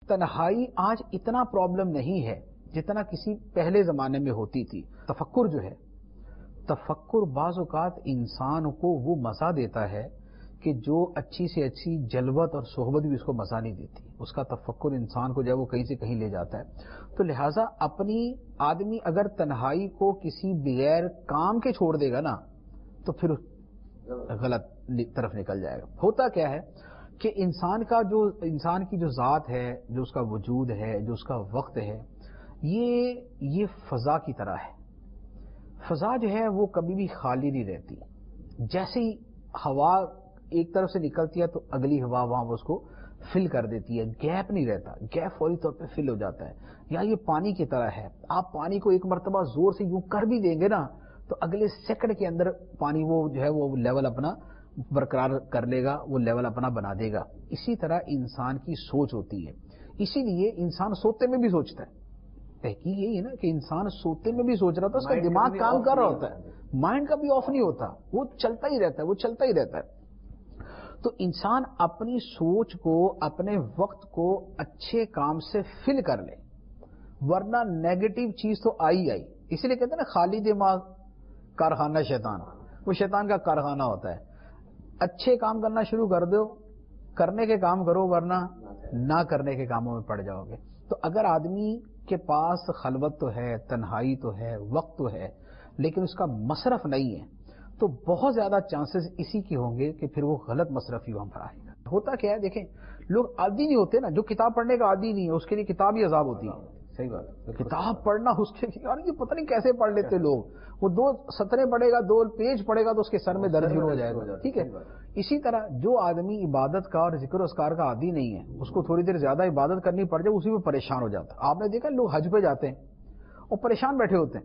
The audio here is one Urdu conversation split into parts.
تنہائی آج اتنا پرابلم نہیں ہے جتنا کسی پہلے زمانے میں ہوتی تھی. تفکر جو ہے، تفکر بعض اوقات انسان کو وہ مزہ دیتا ہے کہ جو اچھی سے اچھی جلوت اور صحبت بھی اس کو مزہ نہیں دیتی. اس کا تفکر انسان کو جو ہے وہ کہیں سے کہیں لے جاتا ہے. تو لہٰذا اپنی آدمی اگر تنہائی کو کسی بغیر کام کے چھوڑ دے گا نا تو پھر غلط طرف نکل جائے گا. ہوتا کیا ہے کہ انسان کی جو ذات ہے، جو اس کا وجود ہے، جو اس کا وقت ہے، یہ فضا کی طرح ہے. فضا جو ہے وہ کبھی بھی خالی نہیں رہتی. جیسے ہی ہوا ایک طرف سے نکلتی ہے تو اگلی ہوا وہاں اس کو فل کر دیتی ہے. گیپ نہیں رہتا، گیپ فوری طور پہ فل ہو جاتا ہے. یا یہ پانی کی طرح ہے، آپ پانی کو ایک مرتبہ زور سے یوں کر بھی دیں گے نا تو اگلے سیکنڈ کے اندر پانی وہ جو ہے وہ لیول اپنا برقرار کر لے گا، وہ لیول اپنا بنا دے گا. اسی طرح انسان کی سوچ ہوتی ہے. اسی لیے انسان سوتے میں بھی سوچتا ہے. تحقیق یہی ہے نا کہ انسان سوتے میں بھی سوچ رہا تھا، اس کا دماغ کام کر رہا ہوتا ہے، مائنڈ کا بھی آف نہیں ہوتا، وہ چلتا ہی رہتا ہے، وہ چلتا ہی رہتا ہے. تو انسان اپنی سوچ کو، اپنے وقت کو اچھے کام سے فل کر لے، ورنہ نیگیٹو چیز تو آئی. اسی لیے کہتے ہیں نا خالی دماغ کارخانہ شیطان. وہ شیطان کا کارخانہ ہوتا ہے. اچھے کام کرنا شروع کر دو، کرنے کے کام کرو، ورنہ نہ کرنے کے کاموں میں پڑ جاؤ گے. تو اگر آدمی کے پاس خلوت تو ہے، تنہائی تو ہے، وقت تو ہے، لیکن اس کا مصرف نہیں ہے تو بہت زیادہ چانسز اسی کی ہوں گے کہ پھر وہ غلط مصرف ہی وہاں پر آئے گا. ہوتا کیا ہے دیکھیں، لوگ عادی نہیں ہوتے نا، جو کتاب پڑھنے کا عادی نہیں ہے اس کے لیے کتاب ہی عذاب ہوتی ہے. صحیح بات، کتاب پڑھنا اس کے یار یہ پتہ نہیں کیسے پڑھ لیتے لوگ. وہ 2 سطریں پڑھے گا، 2 پیج پڑھے گا تو اس کے سر میں درد شروع ہو جائے گا. ٹھیک ہے. اسی طرح جو آدمی عبادت کا اور ذکر و اذکار کا عادی نہیں ہے، اس کو تھوڑی دیر زیادہ عبادت کرنی پڑ جائے اسی میں پریشان ہو جاتا ہے. آپ نے دیکھا لوگ حج پہ جاتے ہیں اور پریشان بیٹھے ہوتے ہیں.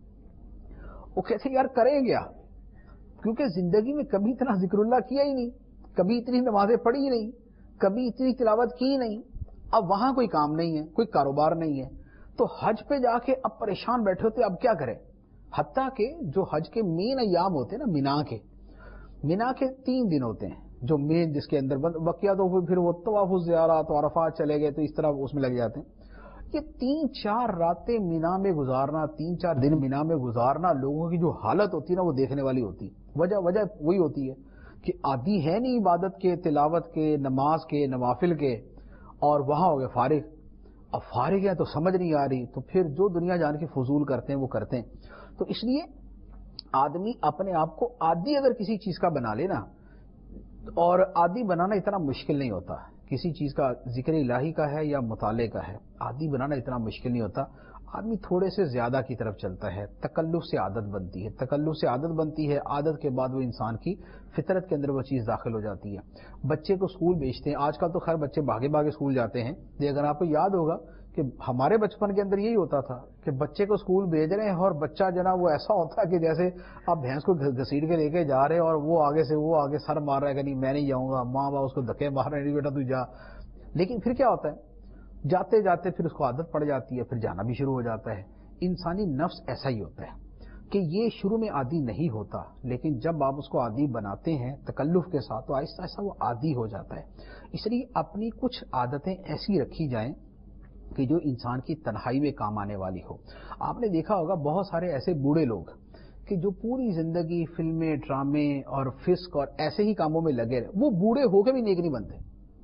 وہ کہتے ہیں یار کریں کیا، کیونکہ زندگی میں کبھی اتنا ذکر اللہ کیا ہی نہیں، کبھی اتنی نمازیں پڑھی ہی نہیں، کبھی اتنی تلاوت کی ہی نہیں. اب وہاں کوئی کام نہیں ہے، کوئی کاروبار نہیں ہے، تو حج پہ جا کے اب پریشان بیٹھے ہوتے اب کیا کریں. حتیٰ کہ جو حج کے مین ایام ہوتے ہیں نا، مینا کے 3 دن ہوتے ہیں جو مین، جس کے اندر بقیہ تو پھر وہ طواف الزیارات و عرفات چلے گئے تو اس طرح اس میں لگ جاتے ہیں. یہ 3-4 راتیں مینا میں گزارنا، 3-4 دن مینا میں گزارنا، لوگوں کی جو حالت ہوتی ہے نا وہ دیکھنے والی ہوتی. وجہ وہی ہوتی ہے کہ عادی ہے نہیں عبادت کے، تلاوت کے، نماز کے، نوافل کے، اور وہاں ہو گئے فارغ. اب فارغ ہے تو سمجھ نہیں آ رہی تو پھر جو دنیا جان کے فضول کرتے ہیں وہ کرتے ہیں. تو اس لیے آدمی اپنے آپ کو عادی اگر کسی چیز کا بنا لے نا، اور عادی بنانا اتنا مشکل نہیں ہوتا. کسی چیز کا ذکر الہی کا ہے یا مطالعے کا ہے، عادی بنانا اتنا مشکل نہیں ہوتا. آدمی تھوڑے سے زیادہ کی طرف چلتا ہے، تکلف سے عادت بنتی ہے، تکلف سے عادت بنتی ہے، عادت کے بعد وہ انسان کی فطرت کے اندر وہ چیز داخل ہو جاتی ہے. بچے کو اسکول بھیجتے ہیں، آج کل تو خیر بچے بھاگے اسکول جاتے ہیں. اگر آپ کو یاد ہوگا کہ ہمارے بچپن کے اندر یہی ہوتا تھا کہ بچے کو اسکول بھیج رہے ہیں اور بچہ جناب وہ ایسا ہوتا ہے کہ جیسے آپ بھینس کو گھسیٹ کے لے کے جا رہے ہیں اور وہ آگے سر مار رہا ہے کہ نہیں میں نہیں جاؤں گا، ماں باپ اس کو دھکے مار رہے ہیں نہیں بیٹا تو جا. لیکن پھر کیا ہوتا ہے، جاتے جاتے پھر اس کو عادت پڑ جاتی ہے، پھر جانا بھی شروع ہو جاتا ہے. انسانی نفس ایسا ہی ہوتا ہے کہ یہ شروع میں عادی نہیں ہوتا، لیکن جب آپ اس کو عادی بناتے ہیں تکلف کے ساتھ تو آہستہ آہستہ وہ عادی ہو جاتا ہے. اس لیے اپنی کچھ عادتیں ایسی رکھی جائیں کہ جو انسان کی تنہائی میں کام آنے والی ہو. آپ نے دیکھا ہوگا بہت سارے ایسے بوڑھے لوگ کہ جو پوری زندگی فلمیں، ڈرامے اور فسق اور ایسے ہی کاموں میں لگے رہے، وہ بوڑھے ہو کے بھی نیک نہیں بنتے.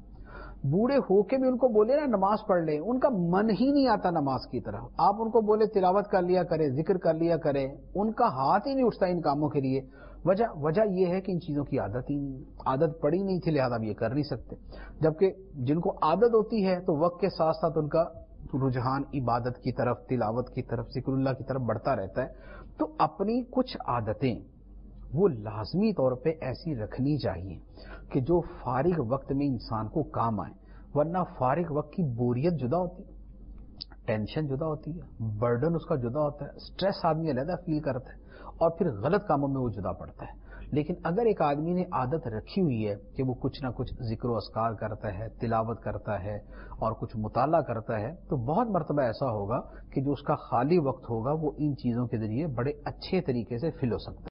بوڑھے ہو کے بھی ان کو بولے نا نماز پڑھ لیں، ان کا من ہی نہیں آتا نماز کی طرف. آپ ان کو بولے تلاوت کر لیا کرے، ذکر کر لیا کرے، ان کا ہاتھ ہی نہیں اٹھتا ان کاموں کے لیے. وجہ یہ ہے کہ ان چیزوں کی عادت پڑی نہیں تھی، لہذا یہ کر نہیں سکتے. جبکہ جن کو عادت ہوتی ہے تو وقت کے ساتھ ساتھ ان کا رجحان عبادت کی طرف، تلاوت کی طرف، ذکر اللہ کی طرف بڑھتا رہتا ہے. تو اپنی کچھ عادتیں وہ لازمی طور پہ ایسی رکھنی چاہیے کہ جو فارغ وقت میں انسان کو کام آئے. ورنہ فارغ وقت کی بوریت جدا ہوتی ہے، ٹینشن جدا ہوتی ہے، برڈن اس کا جدا ہوتا ہے، سٹریس آدمی علیحدہ فیل کرتا ہے اور پھر غلط کاموں میں وہ جدا پڑتا ہے. لیکن اگر ایک آدمی نے عادت رکھی ہوئی ہے کہ وہ کچھ نہ کچھ ذکر و اذکار کرتا ہے، تلاوت کرتا ہے اور کچھ مطالعہ کرتا ہے، تو بہت مرتبہ ایسا ہوگا کہ جو اس کا خالی وقت ہوگا وہ ان چیزوں کے ذریعے بڑے اچھے طریقے سے فل ہو سکتا ہے.